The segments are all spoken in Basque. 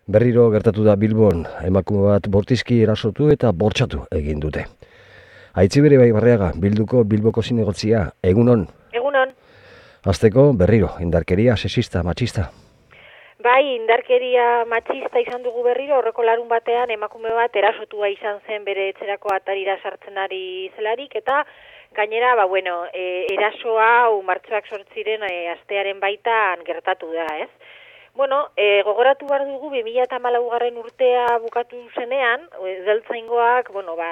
Berriro gertatu da Bilbon, emakume bat bortizki erasotu eta bortxatu egin dute. Aitzibere Barriaga, Bilboko zinegotzia, egunon? Egunon. Hasteko berriro, indarkeria sexista, matxista. Bai, indarkeria matxista izan dugu berriro, horreko larun batean emakume bat erasotua izan zen bere etxerako atarira sartzen ari zelarik, eta gainera, eraso hau martxoak 8 astearen baitan gertatu da, ez? Gogoratu behar dugu 2014 urtea bukatu zenean, udaltzaingoak,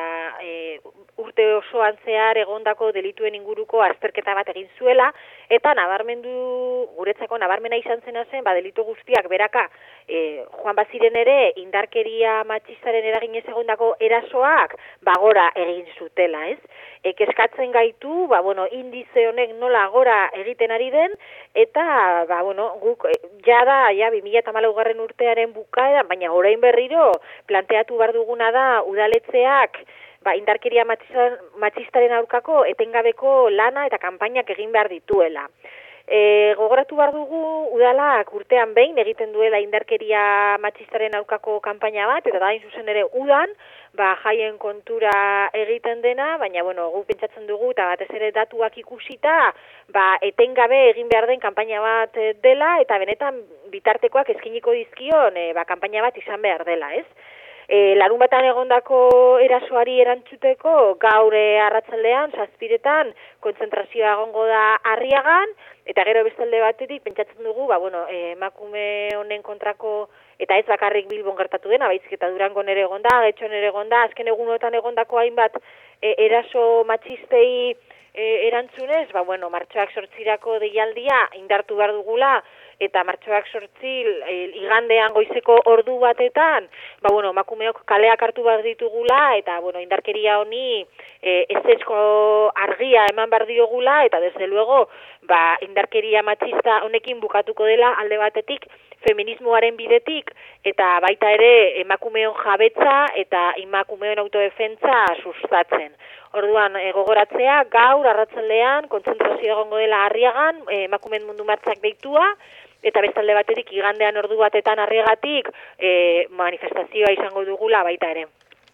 urte osoan zehar egondako delituen inguruko azterketa bat egin zuela, eta guretzako nabarmena izan zena zen, delitu guztiak beraka joan baziren ere indarkeria matxistaren eraginez egondako erasoak gora egin zutela, ez? Kezkatzen gaitu, indize honek nola gora egiten ari den, eta, guk jada 2014 urtearen bukaeran, baina orain berriro planteatu behar duguna da udaletzeak indarkeria matxistaren aurkako etengabeko lana eta kanpainak egin behar dituela. Gogoratu behar dugu udalak urtean behin egiten duela indarkeria matxistaren aurkako kanpaina bat, eta da hain zuzen ere udan, jaien kontura egiten dena, baina guk pentsatzen dugu eta batez ere datuak ikusita, etengabe egin behar den kanpaina bat dela, eta benetan bitartekoak eskainiko dizkion kanpaina bat izan behar dela, ez? Larun batan egondako erasoari erantzuteko gaur arratsaldean 7 kontzentrazioa egongo da Arriagan, eta gero bestalde batetik pentsatzen dugu, emakume honen kontrako, eta ez bakarrik Bilbon gertatu dena, baizik eta Durangon ere egonda, Getxon ere egonda, azken egunotan egondako hainbat eraso matxistei erantzunez, martxoak 8 deialdia indartu behar dugula, eta martxoak 8 igandean goizeko ordu batetan, emakumeok kaleak hartu behar ditugula, eta indarkeria honi ezezko argia eman behar diogula, eta desde luego indarkeria matxista honekin bukatuko dela alde batetik feminismoaren bidetik, eta baita ere emakumeon jabetza eta emakumeon autodefentza sustatzen. Orduan, gogoratzea, gaur arratsaldean kontzentrazio egongo dela Arriagan, emakumeen mundu martxak deitua, eta bestalde batetik igandean ordu batetan Arriagatik manifestazioa izango dugula baita ere.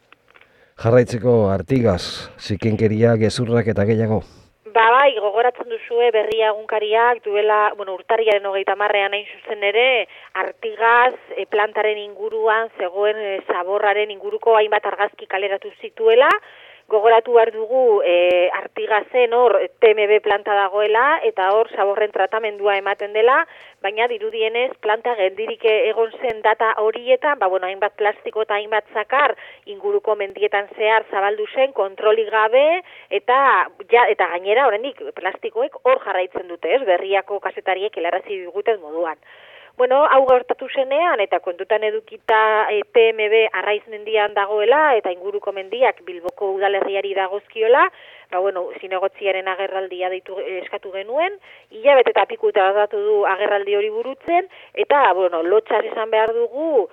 Jarraitzeko Artigaz, zikinkeria, gezurrak eta gehiago. Gogoratzen duzue berria egunkariak duela, urtarriaren 30ean hain zuzen ere, Artigaz plantaren inguruan zegoen zaborraren inguruko hainbat argazki kaleratu zituela. Gogoratu behar dugu Artigazen hor TMB planta dagoela, eta hor zaborren tratamendua ematen dela, baina dirudienez planta geldirik egon zen data horietan, hainbat plastiko eta hainbat zakar inguruko mendietan zehar zabaldu zen, kontrolik gabe, eta gainera oraindik plastikoek hor jarraitzen dute, ez? Berriako kazetariek helarazi diguten moduan. Hau gertatu zenean, eta kontutan edukita TMB Arraiz mendian dagoela, eta inguruko mendiak Bilboko udalerriari dagozkiola, zinegotziaren agerraldia eskatu genuen, hilabete eta pikuta datu du agerraldi hori burutzen, eta, lotxaz esan behar dugu,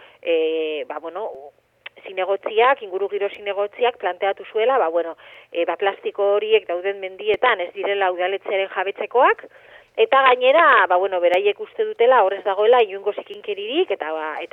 zinegotziak, inguru giro zinegotziak planteatu zuela, plastiko horiek dauden mendietan ez direla udaletzearen jabetzekoak, eta gainera, beraiek uste dutela horrez dagoela inungo zikinkeririk, eta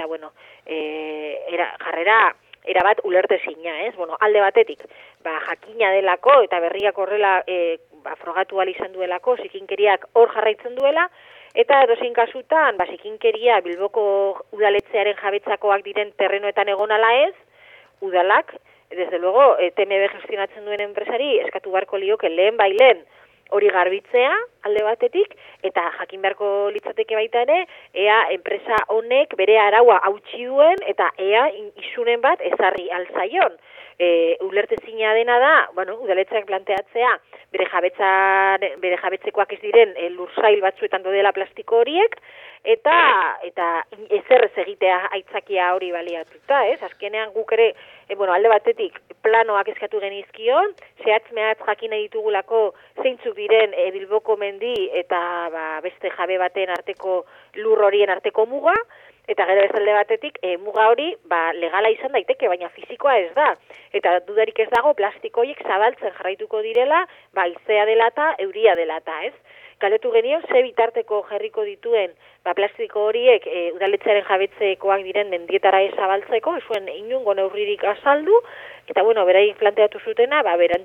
jarrera erabat ulertezina, ez? Alde batetik, jakina delako, eta berriak horrela frogatu izan duelako, zikinkeriak hor jarraitzen duela, eta edozein kasutan, zikinkeria Bilboko udaletzearen jabetzakoak diren terrenoetan egon ala ez, udalak, desde luego, TMB gestionatzen duen enpresari, eskatu beharko lioke lehen hori garbitzea alde batetik, eta jakin beharko litzateke baita ere, ea enpresa honek bere araua hautsi duen, eta ea isunen bat ezarri altzaion. Ulertezina dena da, udaletzeak planteatzea, bere jabetzekoak ez diren lursail batzuetan dela plastiko horiek, eta ezer ez egitea aitzakia hori baliatuta, ez? Azkenean guk ere, alde batetik planoak eskatu genizkion, zehatz-mehatz jakin ditugulako zeintzuk diren Bilboko mendi eta beste jabe baten arteko lur horien arteko muga, eta gero bezalde batetik muga hori legala izan daiteke, baina fizikoa ez da. Eta dudarik ez dago plastikoiek zabaltzen jarraituko direla, haizea dela eta euria dela eta, ez? galdetu genion ze bitarteko jarriko dituen plastiko horiek udaletxearen jabetzekoak diren mendietara ez zabaltzeko, ez zuen inungo neurririk azaldu, eta bueno, beraiek planteatu zutena,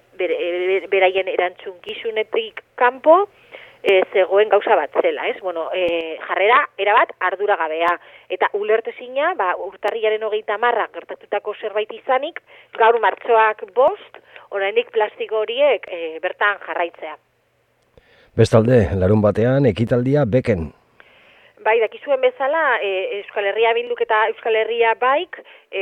beraien erantzunkizunetik kanpo, zegoen gauza bat zela, ez? Bueno, jarrera erabat arduragabea eta ulertezina, urtarrilaren 30 gertatutako zerbait izanik, gaur martxoak 5, oraindik plastiko horiek bertan jarraitzea. Bestalde, larunbatean ekitaldia Beken. Bai, dakizuen bezala, Euskal Herria Bilduk eta Euskal Herria Baik,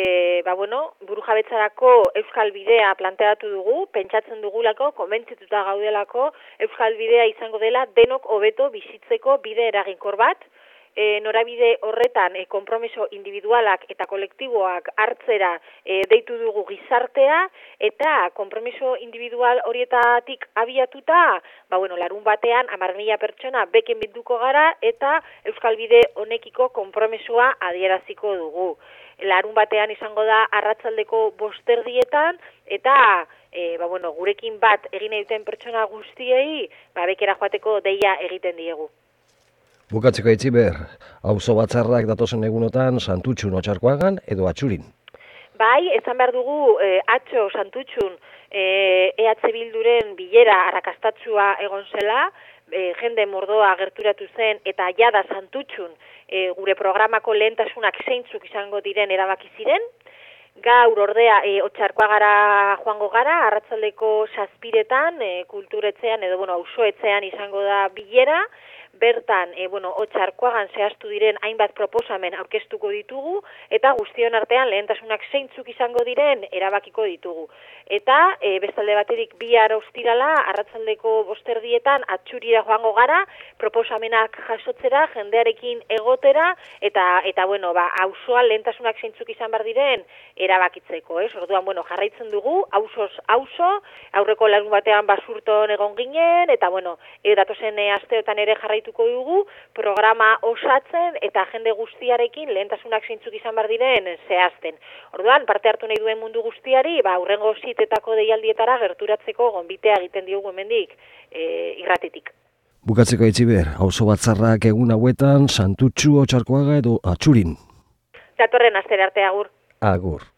burujabetzarako Euskal Bidea planteatu dugu, pentsatzen dugulako, konbentzituta gaudelako, Euskal Bidea izango dela denok hobeto bizitzeko bide eraginkor bat, norabide horretan konpromiso individualak eta kolektiboak hartzera deitu dugu gizartea, eta konpromiso individual horietatik abiatuta, larun batean 10.000 pertsona Beken bilduko gara eta Euskal Bide honekiko konpromisoa adieraziko dugu. Larun batean izango da arratsaldeko 5:00 eta gurekin bat egin duten pertsona guztiei Bekera joateko deia egiten diegu. Bukatzeko Aitziber, auzo batzarrak datozen egunotan Santutxun Otxarkoagan edo Atxurin. Bai, esan behar dugu atzo Santutxun EH Bilduren bilera arrakastatsua egon zela, jende mordoa gerturatu zen eta jada Santutxun gure programako lehentasunak zeintzuk izango diren erabaki ziren. Gaur ordea Otxarkoagara joango gara, arratsaldeko 7:00 kulturetzean edo auzoetxean izango da bilera. Bertan, Otxarkoagan zehaztu diren hainbat proposamen aurkeztuko ditugu, eta guztion artean lehentasunak zeintzuk izango diren erabakiko ditugu. Eta, bestalde baterik bihar ostirala, arratsaldeko 5:00 Atxurira joango gara, proposamenak jasotzera, jendearekin egotera, eta auzoan lehentasunak zeintzuk izan behar diren erabakitzeko, ez? Orduan, jarraitzen dugu, auzoz auzo, aurreko larun batean Basurton egon ginen, eta datozen asteotan ere jarraituko dugu, programa osatzen eta jende guztiarekin lehentasunak zeintzuk izan behar diren zehazten. Orduan, parte hartu nahi duen mundu guztiari, hurrengo zitetako deialdietara gerturatzeko gonbitea egiten diogu hemendik irratitik. Bukatzeko Aitziber, auzo batzarrak egun hauetan Santutxu, Otxarkoaga edo Atxurin. Datorren astera arte, agur. Agur.